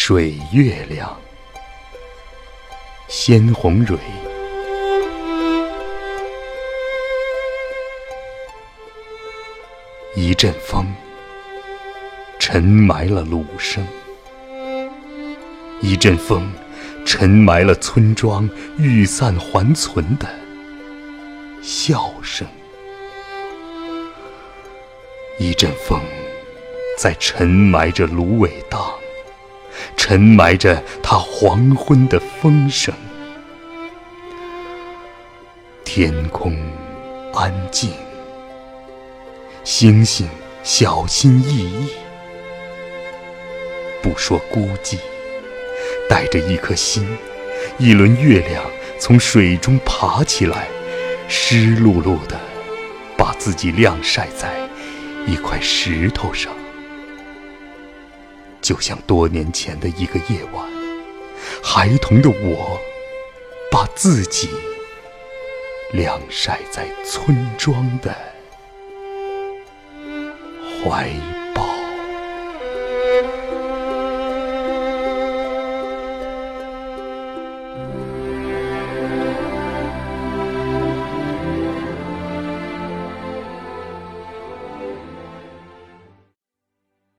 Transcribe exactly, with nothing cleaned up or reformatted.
水月亮，鲜红蕊。一阵风，沉埋了芦笙；一阵风，沉埋了村庄欲散还存的笑声；一阵风，在沉埋着芦苇荡，沉埋着它黄昏的风声。天空安静，星星小心翼翼，不说孤寂，带着一颗心，一轮月亮从水中爬起来，湿漉漉地把自己晾晒在一块石头上，就像多年前的一个夜晚，孩童的我把自己晾晒在村庄的怀